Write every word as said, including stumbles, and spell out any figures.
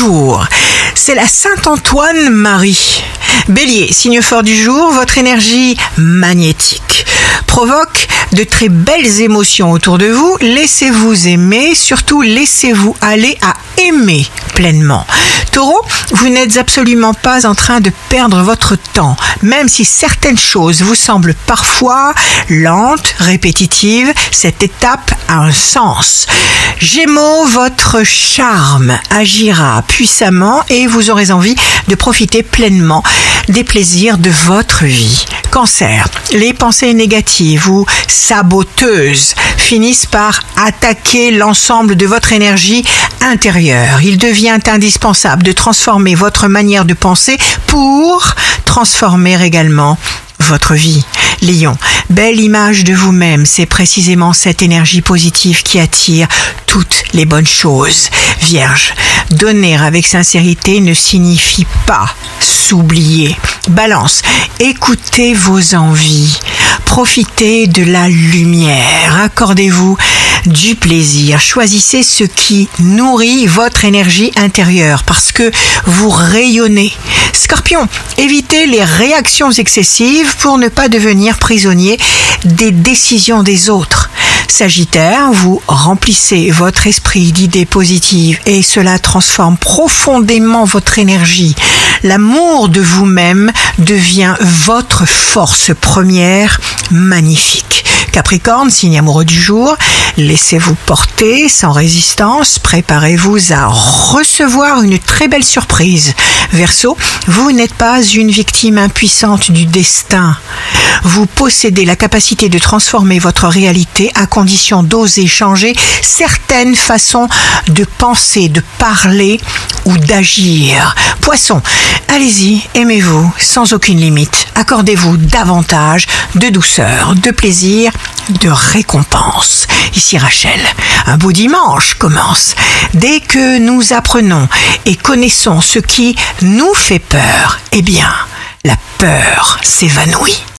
jour, c'est la Saint-Antoine Marie. Bélier, signe fort du jour, votre énergie magnétique provoque de très belles émotions autour de vous. Laissez-vous aimer, surtout laissez-vous aller à aimer pleinement. Taureau, vous n'êtes absolument pas en train de perdre votre temps, même si certaines choses vous semblent parfois lentes, répétitives, cette étape a un sens. Gémeaux, votre charme agira puissamment et vous aurez envie de profiter pleinement des plaisirs de votre vie. Cancer, les pensées négatives ou saboteuses finissent par attaquer l'ensemble de votre énergie intérieure. Il devient indispensable de transformer votre manière de penser pour transformer également votre vie. Lion, belle image de vous-même, c'est précisément cette énergie positive qui attire toutes les bonnes choses. Vierge, donner avec sincérité ne signifie pas s'oublier. Balance, écoutez vos envies, profitez de la lumière, accordez-vous du plaisir, choisissez ce qui nourrit votre énergie intérieure parce que vous rayonnez. Scorpion, évitez les réactions excessives pour ne pas devenir prisonnier des décisions des autres. Sagittaire, vous remplissez votre esprit d'idées positives et cela transforme profondément votre énergie. L'amour de vous-même devient votre force première, magnifique. Capricorne, signe amoureux du jour, laissez-vous porter sans résistance, préparez-vous à recevoir une très belle surprise. Verseau, vous n'êtes pas une victime impuissante du destin. Vous possédez la capacité de transformer votre réalité à condition d'oser changer certaines façons de penser, de parler ou d'agir. Poisson, allez-y, aimez-vous sans aucune limite. Accordez-vous davantage de douceur, de plaisir, de récompense. Ici Rachel, un beau dimanche commence. Dès que nous apprenons et connaissons ce qui nous fait peur, eh bien, la peur s'évanouit.